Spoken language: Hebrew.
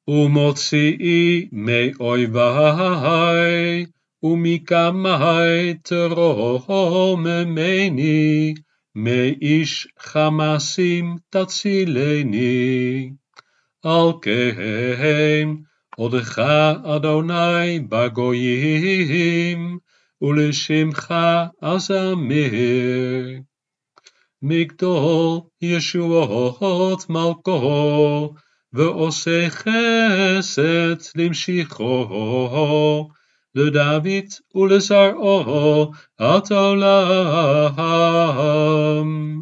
ומוציאי מאויביי, ומקמי תרוממני, מאיש חמסים תצילני. על כן, עודך אדוני בגויים, ולשמך אזמר. מגדול ישועות מלכו, ועושה חסד למשיחו, לדוד ולזרעו עד עולם.